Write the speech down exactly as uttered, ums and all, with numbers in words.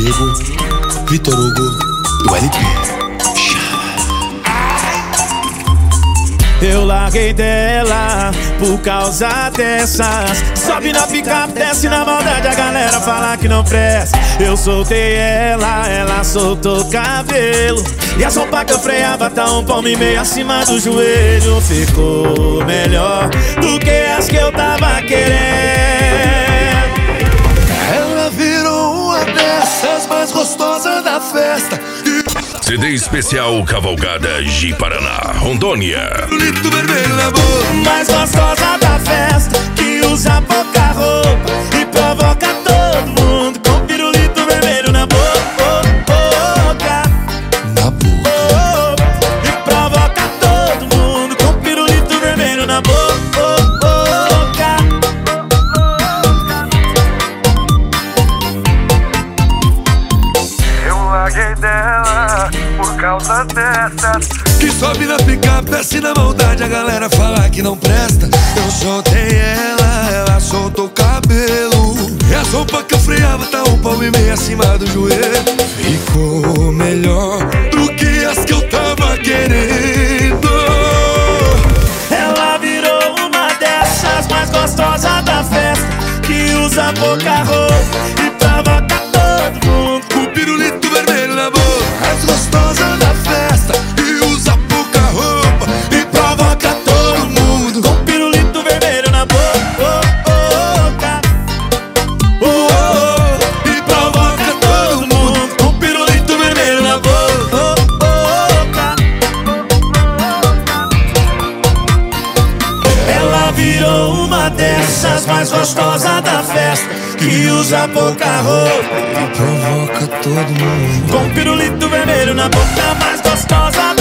Diego, Vitor Hugo e o L P. Eu larguei dela por causa dessas. Sobe na picape, desce na maldade, a galera fala que não presta. Eu soltei ela, ela soltou o cabelo. E a sopa que eu freava tá um palmo e meio acima do joelho. Ficou melhor do que as que eu tava querendo. Ela virou uma dessas mais gostosas da festa. C D especial Cavalgada G Paraná, Rondônia. Pirulito vermelho na boca, Mais gostosa da festa, que usa pouca roupa e provoca todo mundo com pirulito vermelho na boca, na boca. e provoca todo mundo com pirulito vermelho na boca. Eu larguei dela por causa dessas. Que sobe na picape, desce na maldade, a galera fala que não presta. Eu soltei ela, ela soltou o cabelo. E a sopa que eu freava tá um palmo e meio acima do joelho. Ficou melhor do que as que eu tava querendo. Ela virou uma dessas mais gostosas da festa, que usa pouca roupa e provoca todo mundo. O pirulito vermelho na boca, mais gostosa da festa, e usa pouca roupa e provoca todo mundo. Com pirulito vermelho na boca, oh, oh, E provoca todo mundo. com pirulito vermelho na boca. Ela virou uma dessas mais gostosas da festa, que usa pouca roupa E provoca todo mundo. com pirulito vermelho na boca, mais gostosa